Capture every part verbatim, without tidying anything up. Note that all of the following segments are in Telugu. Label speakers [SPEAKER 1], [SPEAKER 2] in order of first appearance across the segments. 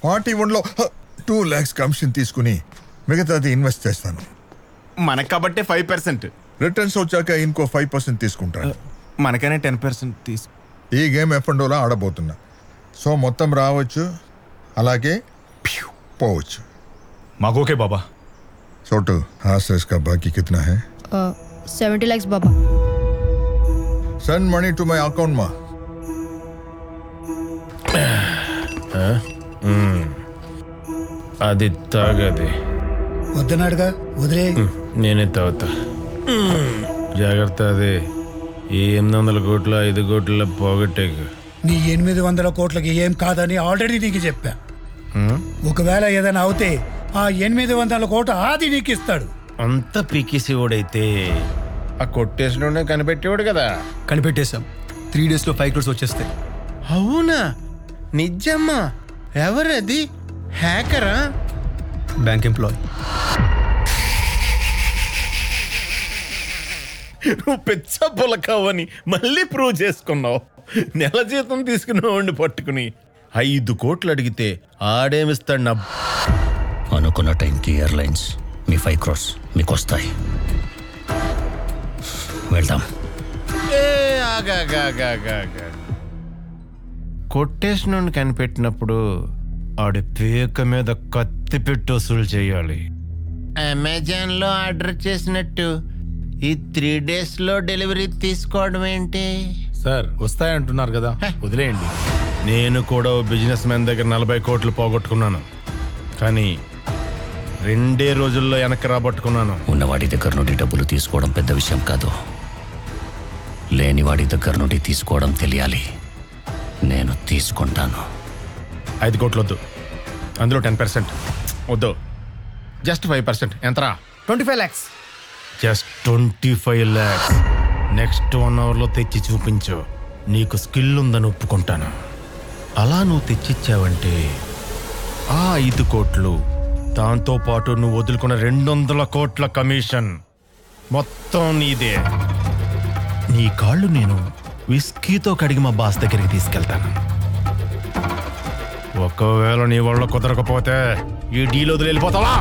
[SPEAKER 1] ఫార్టీ వన్లో టూ ల్యాక్స్ కమిషన్ తీసుకుని మిగతాది ఇన్వెస్ట్ చేస్తాను.
[SPEAKER 2] మనకు కాబట్టే ఫైవ్ పర్సెంట్
[SPEAKER 1] రిటర్న్స్ వచ్చాక ఇంకో ఫైవ్ పర్సెంట్ తీసుకుంటాను.
[SPEAKER 2] మనకనే టెన్ పర్సెంట్ తీసు
[SPEAKER 1] ఈ గేమ్ ఎఫ్ అండ్ ఓలో ఆడబోతున్నా. సో మొత్తం రావచ్చు, అలాగే పోవచ్చు.
[SPEAKER 3] మాకోకే బాబా.
[SPEAKER 1] छोटू हाँ सर, इसका बाकी कितना है?
[SPEAKER 4] सेवेंटी लैक्स बाबा.
[SPEAKER 1] Send money to my account ma.
[SPEAKER 5] అది తాగది
[SPEAKER 6] వద్దనాడుగా వదిలే.
[SPEAKER 5] నేనే తాగుతా. జాగ్రత్త. అది ఈ ఎనిమిది వందల కోట్ల ఐదు కోట్ల పోగొట్టేకు.
[SPEAKER 6] నీ ఎనిమిది వందల కోట్లకి ఏం కాదని ఆల్రెడీ నీకు చెప్పా. ఒకవేళ ఏదైనా అవుతే ఆ ఎనిమిది వందల కోట్ల ఆది నీకు ఇస్తాడు.
[SPEAKER 5] అంత పీకేసేవాడైతే ఆ కొట్టేసినోడే కనిపెట్టేవాడు కదా.
[SPEAKER 3] కనిపెట్టేశాం. త్రీ డేస్ లో ఫైవ్ క్రోర్స్ వచ్చేస్తాయి.
[SPEAKER 5] అవునా? నిజమ్మా? ఎవరది? హ్యాకరా?
[SPEAKER 3] Bank employee.
[SPEAKER 5] నువ్వు పెచ్చ పులకావని మళ్ళీ ప్రూవ్ చేసుకున్నావు. నెల జీతం తీసుకునేవాడిని పట్టుకుని ఐదు కోట్లు అడిగితే ఆడేమిస్తాడు? నా
[SPEAKER 7] అనుకున్న టైంకి ఎయిర్లైన్స్ మీ ఫైవ్ క్రోర్స్ మీకు వస్తాయి. వెళ్దాం.
[SPEAKER 5] కొట్టేసినోడిని కనిపెట్టినప్పుడు ఆడి పేక మీద కత్తి పెట్టి వసూలు చేయాలి. అమెజాన్ లో ఆర్డర్ చేసినట్టు ఈ త్రీ డేస్ లో డెలివరీ తీసుకోవడం ఏంటి
[SPEAKER 3] సార్? వస్తాయంటున్నారు కదా, వదిలేయండి.
[SPEAKER 5] నేను కూడా బిజినెస్ మ్యాన్ దగ్గర నలభై కోట్లు పోగొట్టుకున్నాను, కానీ రెండే రోజుల్లో వెనక్కి రాబట్టుకున్నాను.
[SPEAKER 7] ఉన్నవాడి దగ్గర నుండి డబ్బులు తీసుకోవడం పెద్ద విషయం కాదు, లేనివాడి దగ్గర నుండి తీసుకోవడం తెలియాలి. నేను తీసుకుంటాను.
[SPEAKER 5] ఐదు కోట్లు వద్దు, అందులో టెన్ పర్సెంట్ వద్దు, జస్ట్ ఫైవ్ పర్సెంట్. ఎంతరా?
[SPEAKER 2] Twenty five lakhs.
[SPEAKER 5] Just twenty five lakhs. Next one అవర్లో తెచ్చి చూపించు. నీకు స్కిల్ ఉందని ఒప్పుకుంటాను. అలా నువ్వు తెచ్చిచ్చావంటే ఆ ఐదు కోట్లు దాంతో పాటు నువ్వు వదులుకున్న రెండు వందల కోట్ల కమిషన్ మొత్తం నీదే. నీ కాళ్ళు నేను విస్కీతో కడిగి మా బాస్ దగ్గరికి తీసుకెళ్తాను. ఒకవేళ నీ వల్ల కుదరకపోతే ఈ డీల్ వదిలి వెళ్ళిపోతావా?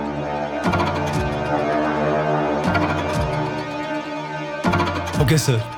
[SPEAKER 3] Okay sir.